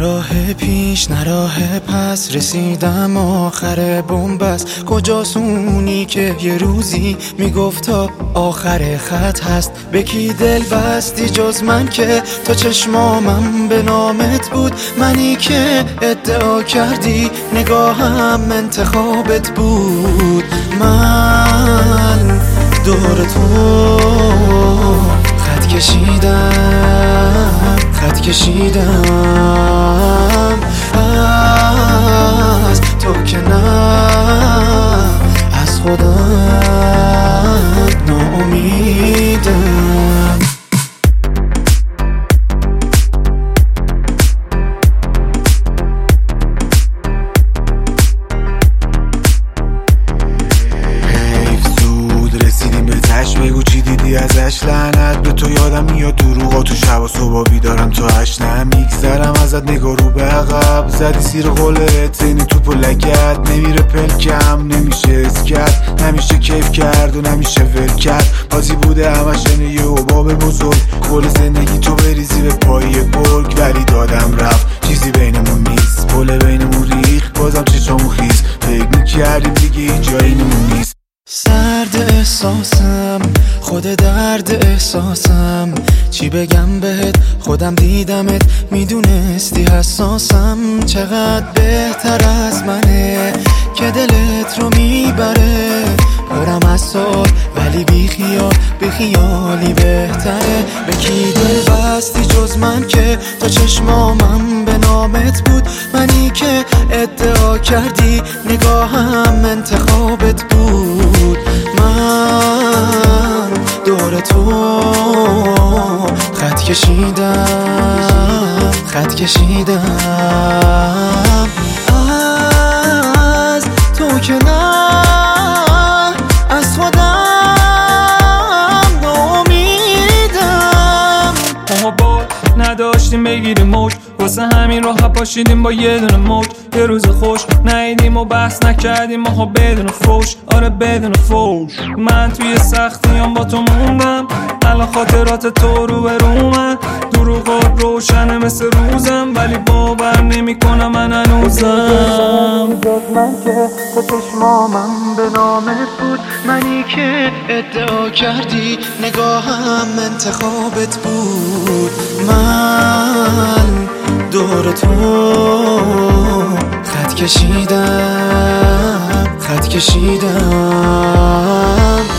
راه پیش نه راه پس، رسیدم آخر بنبست. کجاست اونی که یه روزی میگفت تا آخر خط هست؟ به کی دل بستی جز من که تا چشمامم به نامت بود؟ منی که ادعا کردی نگاهم انتخابت بود. من دور تو خط کشیدم از تو که نه، از خودم ناامیدم. بگو چی دیدی ازش، لعنت به تو. یادم میاد دروغا تو شب و صبح بیدارم تو هشت. نمیگذرم ازت نگاه رو به عقب، زدی سیر قولت اینی توپ و لگت. نمیره پلکم نمیشه اسکت، نمیشه کیف کرد و نمیشه ول کرد. بازی بوده همش یه عباب بزرگ، کل زندگی تو بریزی به پای گرگ. ولی دادم رفت چیزی بینمون نیست، پل بینمون ریخت بازم چشامون خیز. فکر میکردیم دیگه جایی نمون نیست. سرد احساسم، خود درد احساسم. چی بگم بهت، خودم دیدمت میدونستی حساسم. چقدر بهتر از منه که دلت رو میبره. پرم از سال ولی بی خیالی بهتره. به کی دل بستی جز من که تا چشمامم به نامت بود؟ منی که ادعا کردی نگاهم انتخابت بود. من دور تو خط کشیدم از تو که نه، از خودم ناامیدم. ما بار نداشتیم بگیریم موج، واسه همین راه پاشیدیم با یه دونه موج. یه روز خوش نیدیم و بحث نکردیم ماها بدون فوش، آره بدون فوش. من توی سختیام با تو موندم، الان خاطرات تو رو به رومن. دروغات روشنه مثل روزم، ولی باور نمی کنم من هنوزم. من که تا چشمامم به نامت بود، منی که ادعا کردی نگاهم انتخابت بود. من دور تو خط کشیدم